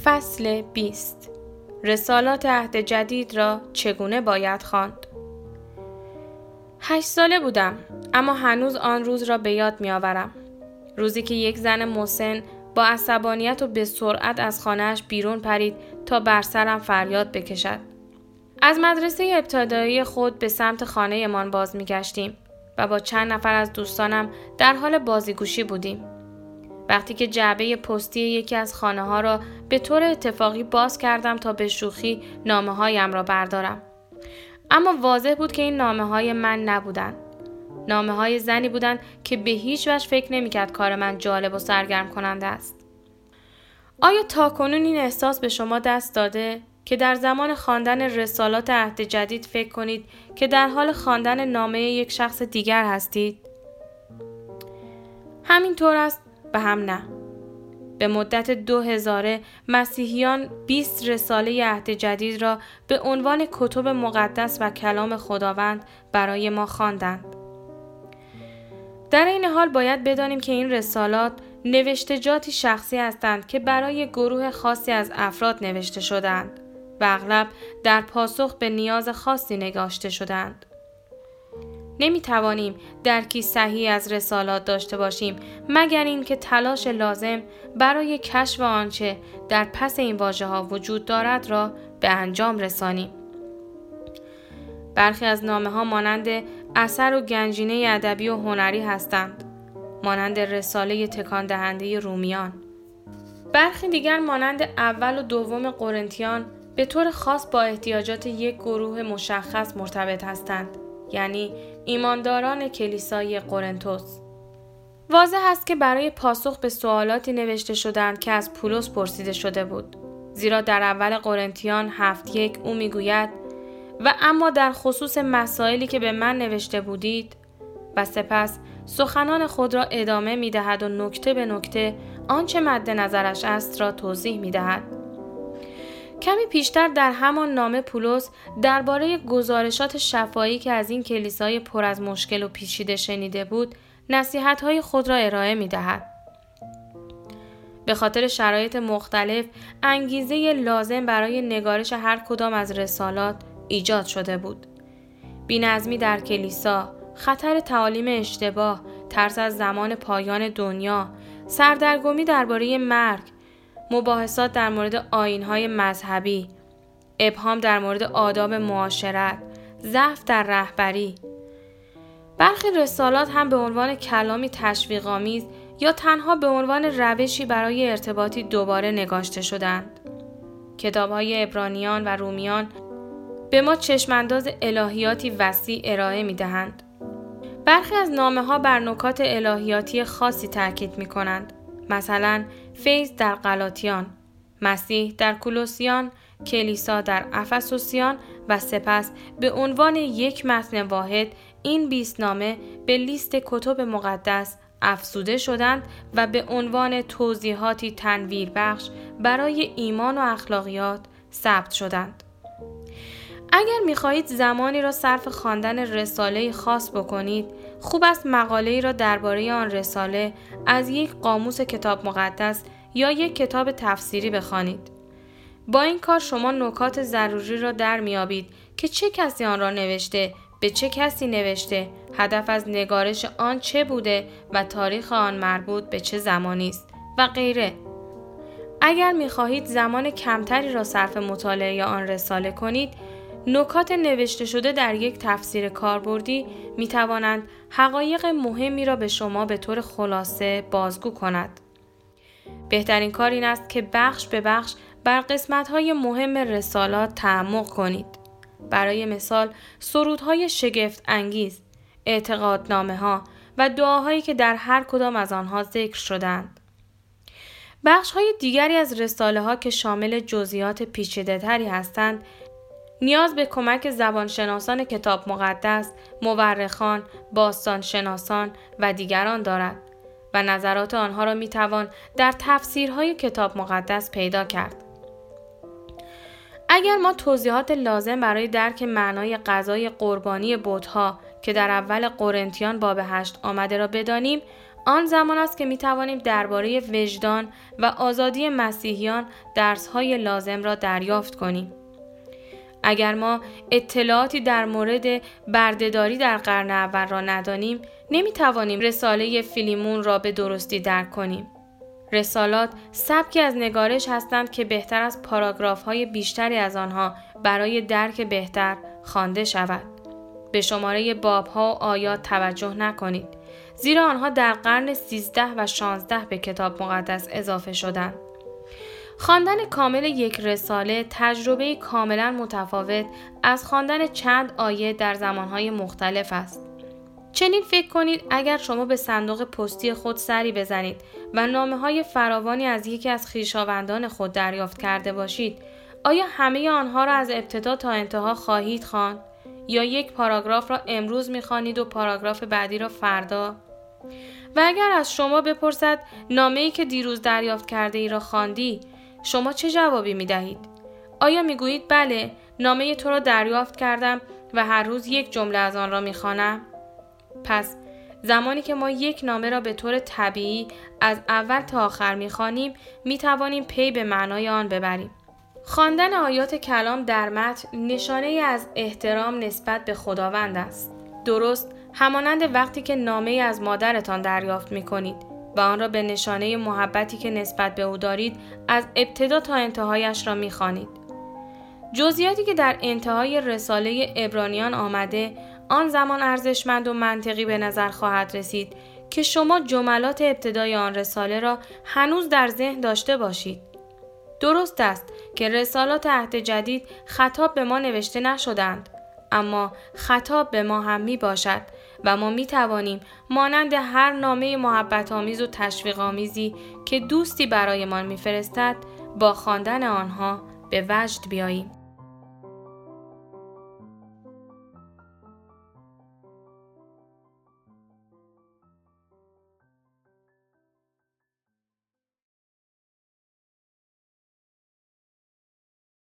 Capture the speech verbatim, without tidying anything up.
فصل بیست. رسالات عهد جدید را چگونه باید خواند؟ هشت ساله بودم، اما هنوز آن روز را به یاد می آورم. روزی که یک زن مسن با عصبانیت و به سرعت از خانه‌اش بیرون پرید تا بر سرم فریاد بکشد. از مدرسه ابتدایی خود به سمت خانه‌مان باز می گشتیم و با چند نفر از دوستانم در حال بازیگوشی بودیم. وقتی که جعبه پستی یکی از خانه‌ها را به طور اتفاقی باز کردم تا به شوخی نامه‌هایم را بردارم. اما واضح بود که این نامه‌های من نبودند. نامه‌های زنی بودند که به هیچ وجه فکر نمی‌کرد کار من جالب و سرگرم کننده است. آیا تاکنون این احساس به شما دست داده که در زمان خواندن رسالات عهد جدید فکر کنید که در حال خواندن نامه یک شخص دیگر هستید؟ همینطور است و هم نه. به مدت دو هزاره مسیحیان بیست رساله عهد جدید را به عنوان کتب مقدس و کلام خداوند برای ما خواندند. در این حال باید بدانیم که این رسالات نوشتجاتی شخصی هستند که برای گروه خاصی از افراد نوشته شدند و اغلب در پاسخ به نیاز خاصی نگاشته شدند. نمی توانیم درکی صحیح از رسالات داشته باشیم مگر اینکه تلاش لازم برای کشف آنچه در پس این واژه‌ها وجود دارد را به انجام رسانیم. برخی از نامه‌ها مانند اثر و گنجینه ادبی و هنری هستند، مانند رساله تکان دهنده رومیان. برخی دیگر مانند اول و دوم قرنتیان به طور خاص با احتیاجات یک گروه مشخص مرتبط هستند، یعنی ایمانداران کلیسای قرنتوس. واضح است که برای پاسخ به سوالاتی نوشته شدند که از پولس پرسیده شده بود، زیرا در اول قرنتیان هفت یک او میگوید و اما در خصوص مسائلی که به من نوشته بودید، و سپس سخنان خود را ادامه میدهد و نکته به نکته آنچه مد نظرش است را توضیح میدهد. کمی پیشتر در همان نامه پولس درباره گزارشات شفاهی که از این کلیسای پر از مشکل و پیچیده شنیده بود، نصیحت‌های خود را ارائه می‌دهد. به خاطر شرایط مختلف، انگیزه لازم برای نگارش هر کدام از رسالات ایجاد شده بود. بی‌نظمی در کلیسا، خطر تعالیم اشتباه، ترس از زمان پایان دنیا، سردرگمی درباره مرگ، مباحثات در مورد آیین‌های مذهبی، ابهام در مورد آداب معاشرت، ضعف در رهبری. برخی رسالات هم به عنوان کلامی تشویق‌آمیز یا تنها به عنوان روشی برای ارتباطی دوباره نگاشته شدند. کتاب‌های عبرانیان و رومیان به ما چشمانداز الهیاتی وسیع ارائه می‌دهند. برخی از نامه‌ها بر نکات الهیاتی خاصی تاکید می‌کنند. مثلا فیض در غلاطیان، مسیح در کولوسیان، کلیسا در افسوسیان و سپس به عنوان یک متن واحد این بیست نامه به لیست کتب مقدس افزوده شدند و به عنوان توضیحاتی تنویر بخش برای ایمان و اخلاقیات ثبت شدند. اگر می‌خواهید زمانی را صرف خواندن رساله خاص بکنید، خوب است مقاله‌ای را درباره آن رساله از یک قاموس کتاب مقدس یا یک کتاب تفسیری بخوانید. با این کار شما نکات ضروری را در میابید که چه کسی آن را نوشته، به چه کسی نوشته، هدف از نگارش آن چه بوده و تاریخ آن مربوط به چه زمانی است و غیره. اگر می‌خواهید زمان کمتری را صرف مطالعه آن رساله کنید، نکات نوشته شده در یک تفسیر کاربردی می توانند حقایق مهمی را به شما به طور خلاصه بازگو کند. بهترین کار این است که بخش به بخش بر قسمت‌های مهم رسالات تعمق کنید. برای مثال سرودهای شگفت انگیز، اعتقادنامه‌ها و دعاهایی که در هر کدام از آنها ذکر شدند. بخش‌های دیگری از رساله‌ها که شامل جزئیات پیچیده‌تری هستند، نیاز به کمک زبانشناسان کتاب مقدس، مورخان، باستانشناسان و دیگران دارد و نظرات آنها را میتوان در تفسیرهای کتاب مقدس پیدا کرد. اگر ما توضیحات لازم برای درک معنای غذای قربانی بت‌ها که در اول قرنتیان باب هشت آمده را بدانیم، آن زمان است که می توانیم درباره وجدان و آزادی مسیحیان درس‌های لازم را دریافت کنیم. اگر ما اطلاعاتی در مورد بردهداری در قرن اول را ندانیم، نمی توانیم رساله فیلیمون را به درستی درک کنیم. رسالات سبکی از نگارش هستند که بهتر از پاراگراف‌های بیشتری از آنها برای درک بهتر خوانده شود. به شماره باب‌ها و آیات توجه نکنید، زیرا آنها در قرن سیزده و شانزده به کتاب مقدس اضافه شدند. خواندن کامل یک رساله تجربه کاملا متفاوت از خواندن چند آیه در زمانهای مختلف است. چنین فکر کنید اگر شما به صندوق پستی خود سری بزنید و نامه‌های فراوانی از یکی از خویشاوندان خود دریافت کرده باشید، آیا همه آنها را از ابتدا تا انتها خواهید خواند یا یک پاراگراف را امروز می‌خوانید و پاراگراف بعدی را فردا؟ و اگر از شما بپرسد نامه‌ای که دیروز دریافت کرده ای را خواندی، شما چه جوابی می‌دهید؟ آیا می‌گویید بله، نامه تو را دریافت کردم و هر روز یک جمله از آن را می‌خوانم؟ پس زمانی که ما یک نامه را به طور طبیعی از اول تا آخر می‌خوانیم، می‌توانیم پی به معنای آن ببریم. خواندن آیات کلام در متن نشانه‌ای از احترام نسبت به خداوند است. درست همانند وقتی که نامه‌ای از مادرتان دریافت می‌کنید و آن را به نشانه محبتی که نسبت به او دارید از ابتدا تا انتهایش را می‌خوانید. جزئیاتی که در انتهای رساله عبرانیان آمده، آن زمان ارزشمند و منطقی به نظر خواهد رسید که شما جملات ابتدای آن رساله را هنوز در ذهن داشته باشید. درست است که رسالات عهد جدید خطاب به ما نوشته نشدند، اما خطاب به ما هم می باشد و ما می توانیم مانند هر نامه محبت آمیز و تشویق آمیزی که دوستی برایمان می فرستد با خواندن آنها به وجد بیاییم.